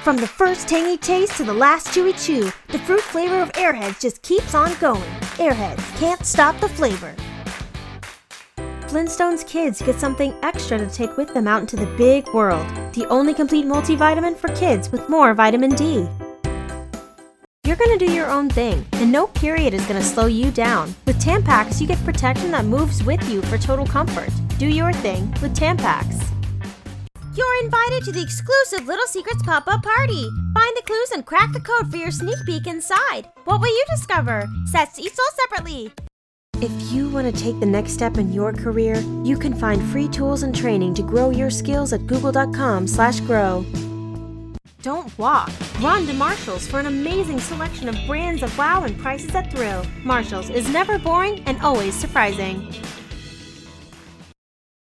From the first tangy taste to the last chewy chew, the fruit flavor of Airheads just keeps on going. Airheads, can't stop the flavor. Flintstones kids get something extra to take with them out into the big world. The only complete multivitamin for kids with more vitamin D. You're gonna do your own thing, and no period is gonna slow you down. With Tampax, you get protection that moves with you for total comfort. Do your thing with Tampax. You're invited to the exclusive Little Secrets pop-up party. Find the clues and crack the code for your sneak peek inside. What will you discover? Sets each sold separately. If you want to take the next step in your career, you can find free tools and training to grow your skills at google.com/grow. Don't walk. Run to Marshalls for an amazing selection of brands of wow and prices that thrill. Marshalls is never boring and always surprising.